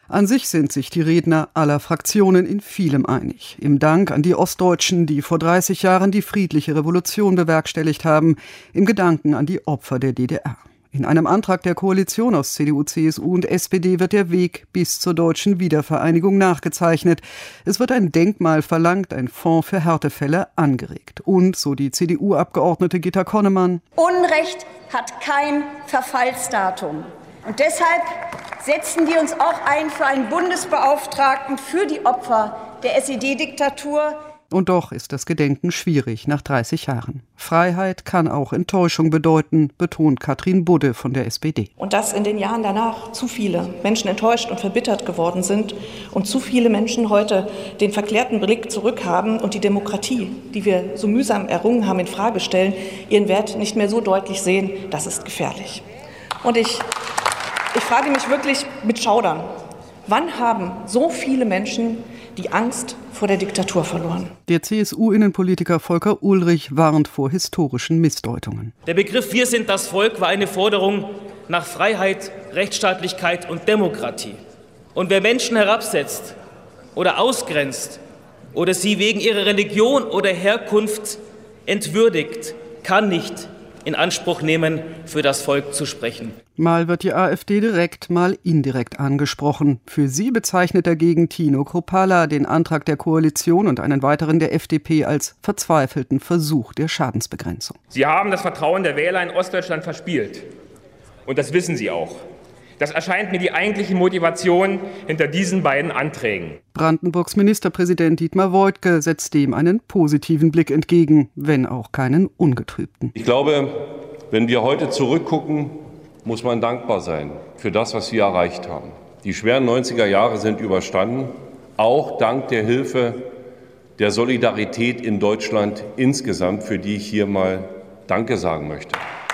An sich sind sich die Redner aller Fraktionen in vielem einig. Im Dank an die Ostdeutschen, die vor 30 Jahren die friedliche Revolution bewerkstelligt haben, im Gedanken an die Opfer der DDR. In einem Antrag der Koalition aus CDU, CSU und SPD wird der Weg bis zur deutschen Wiedervereinigung nachgezeichnet. Es wird ein Denkmal verlangt, ein Fonds für Härtefälle angeregt. Und, so die CDU-Abgeordnete Gitta Connemann: Unrecht hat kein Verfallsdatum. Und deshalb setzen wir uns auch ein für einen Bundesbeauftragten für die Opfer der SED-Diktatur. Und doch ist das Gedenken schwierig nach 30 Jahren. Freiheit kann auch Enttäuschung bedeuten, betont Katrin Budde von der SPD. Und dass in den Jahren danach zu viele Menschen enttäuscht und verbittert geworden sind und zu viele Menschen heute den verklärten Blick zurückhaben und die Demokratie, die wir so mühsam errungen haben, in Frage stellen, ihren Wert nicht mehr so deutlich sehen, das ist gefährlich. Und ich frage mich wirklich mit Schaudern, wann haben so viele Menschen die Angst vor der Diktatur verloren? Der CSU-Innenpolitiker Volker Ullrich warnt vor historischen Missdeutungen. Der Begriff „Wir sind das Volk" war eine Forderung nach Freiheit, Rechtsstaatlichkeit und Demokratie. Und wer Menschen herabsetzt oder ausgrenzt oder sie wegen ihrer Religion oder Herkunft entwürdigt, kann nicht in Anspruch nehmen, für das Volk zu sprechen. Mal wird die AfD direkt, mal indirekt angesprochen. Für sie bezeichnet dagegen Tino Kruppalla den Antrag der Koalition und einen weiteren der FDP als verzweifelten Versuch der Schadensbegrenzung. Sie haben das Vertrauen der Wähler in Ostdeutschland verspielt. Und das wissen Sie auch. Das erscheint mir die eigentliche Motivation hinter diesen beiden Anträgen. Brandenburgs Ministerpräsident Dietmar Woidke setzt dem einen positiven Blick entgegen, wenn auch keinen ungetrübten. Ich glaube, wenn wir heute zurückgucken, muss man dankbar sein für das, was wir erreicht haben. Die schweren 90er Jahre sind überstanden, auch dank der Hilfe, der Solidarität in Deutschland insgesamt, für die ich hier mal Danke sagen möchte.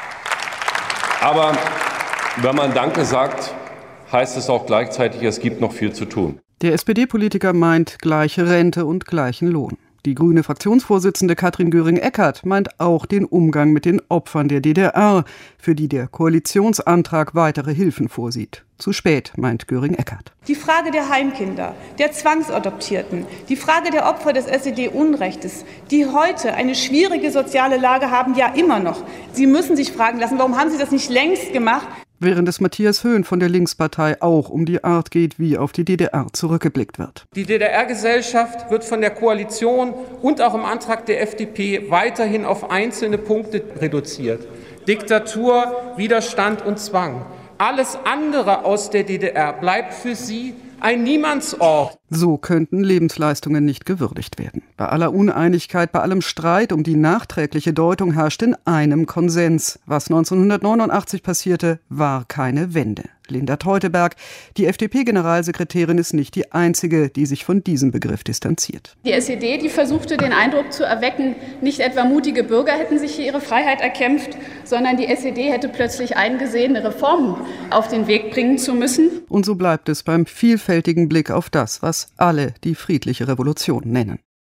Aber wenn man Danke sagt, heißt es auch gleichzeitig, es gibt noch viel zu tun. Der SPD-Politiker meint gleiche Rente und gleichen Lohn. Die grüne Fraktionsvorsitzende Katrin Göring-Eckardt meint auch den Umgang mit den Opfern der DDR, für die der Koalitionsantrag weitere Hilfen vorsieht. Zu spät, meint Göring-Eckardt. Die Frage der Heimkinder, der Zwangsadoptierten, die Frage der Opfer des SED-Unrechtes, die heute eine schwierige soziale Lage haben, ja immer noch. Sie müssen sich fragen lassen, warum haben Sie das nicht längst gemacht? Während es Matthias Höhn von der Linkspartei auch um die Art geht, wie auf die DDR zurückgeblickt wird. Die DDR-Gesellschaft wird von der Koalition und auch im Antrag der FDP weiterhin auf einzelne Punkte reduziert. Diktatur, Widerstand und Zwang. Alles andere aus der DDR bleibt für sie ein Niemandsort. So könnten Lebensleistungen nicht gewürdigt werden. Bei aller Uneinigkeit, bei allem Streit um die nachträgliche Deutung herrscht in einem Konsens. Was 1989 passierte, war keine Wende. Linda Teuteberg, die FDP-Generalsekretärin, ist nicht die einzige, die sich von diesem Begriff distanziert. Die SED, die versuchte den Eindruck zu erwecken, nicht etwa mutige Bürger hätten sich hier ihre Freiheit erkämpft, sondern die SED hätte plötzlich eingesehen, Reformen auf den Weg bringen zu müssen. Und so bleibt es beim vielfältigen Blick auf das, was alle die friedliche Revolution nennen.